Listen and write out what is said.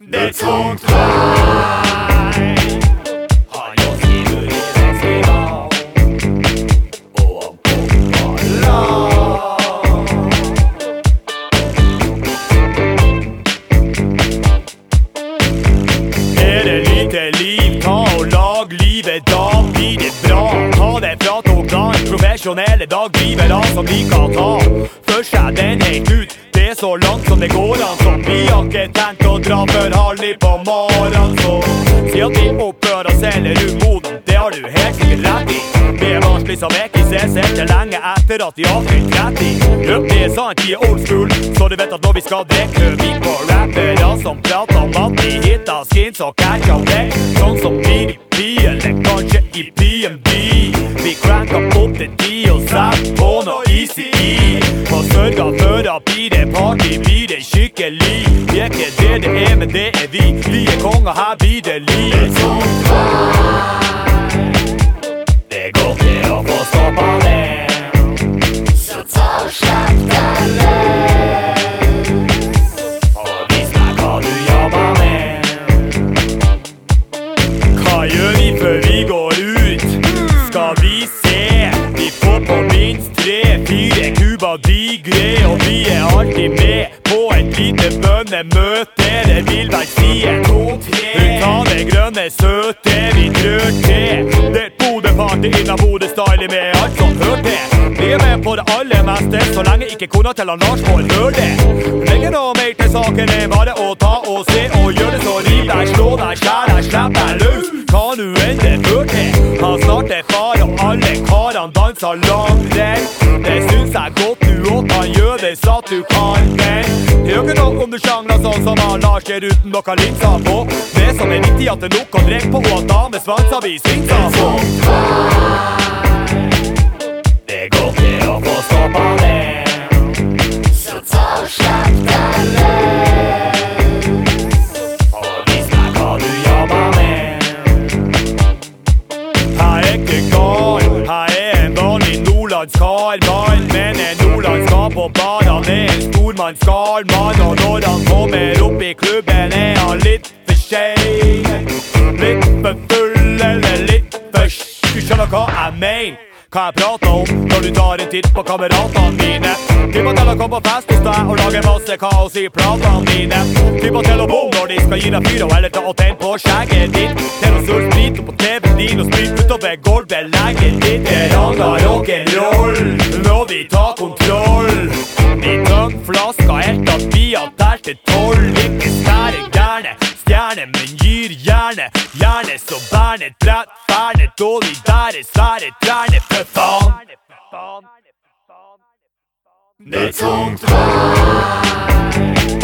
Det är tungt vei. Har jag skrivit det skriva och alla. Är det lite liv, ta och lag livet av. Blir det bra, ta det fra togdan. Profesjonelle dag driver av som vi kan ta for seg den helt ut. Det er så langt som det går an, så vi har ikke tenkt å dra før halv ni på morgen. Så si at vi oppfører oss eller umoden, det har du helt sikkert rett i. Vi er vanskelig som ikke ses etter lenge etter at vi har fylt 30. Det er sant, vi er old school, så du vet at når vi skal drikke vi på rappere som prater om at vi hitter skins og catch of day. Sånn som PDP eller kanskje i PMB. Vi cranker opp til 10 og setter på noe ECE. Og sørger for at blir det party, blir det skikkelig. Vi er ikke det er, men det er vi. Vi er konger, her blir det liv. Det er tungt vei. Det går til å få stoppa det. Så ta og slapp deg løs. Og vis meg hva du jobber med. Hva gjør vi før vi går ut? Skal vi se? Vi får på minst 3-4 kuber digre, og vi er alltid med på et lite bønnemøte. Det vil vel si en 2-3. Hun tar det grønne søte vi trør til. Det er et Bodø-party innan Bodø-style med alt som hører til. Vi er med på det aller meste, så lenge ikke kona til Lars får høre det. Legger noe mer til saken enn bare å ta og se og gjøre det. Så riv deg, slå deg, skjær deg, slipp deg løs. Hva nu enn det fører til. Han snart er far og alle karene danser langrenn. Det synes jeg godt du og kan gjøre det så at du kan den. Det gjør ikke nok om du sjangler sånn som han Lars ser uten noen linser på. Det som er viktig at det nok å drikke på, og at damesvanser blir svinser på. Det går til å få stoppa det. Så ta og slapp deg løs. Og vis meg hva du jobber med. Jeg er ikke gal, jeg er en vanlig nordlandskar. Mann, men en nordlandskar på banen er en stormannskalmann. Og når han kommer opp i klubben er han litt for skjev. Litt for full eller litt for Du skjønner hva jeg mener. Hva jeg prater om når du tar en titt på kameratene mine. Typ at de kommer på fest hos deg og lager masse kaos i platene dine. Typ at til å bom når de skal gi deg fyr og eller ta og tenn på skjegget ditt. Til å surre sprit opp på TV-en din og sprit utover gulvet legget ditt. Det ranger rock'n'roll når vi tar kontroll. Vi tømmer flaska helt at vi har tært til 12. Ikke stære gærne stjerne, men gir gjerne. Gjerne så bærne, trett, færne, dårlig der er svære trærne, for faen. Det er tungt vei.